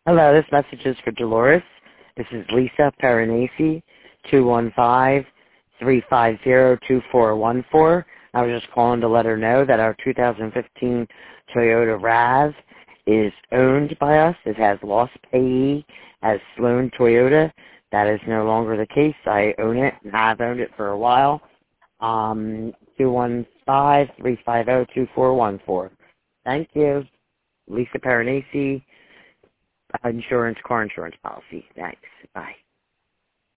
Hello, this message is for Dolores. This is Lisa Paranesi, 215-350-2414. I was just calling to let her know that our 2015 Toyota RAV is owned by us. It has lost payee as Sloan Toyota. That is no longer the case. I own it and have owned it for a while. 215-350-2414. Thank you. Lisa Paranesi. Car insurance policy. Thanks. Bye.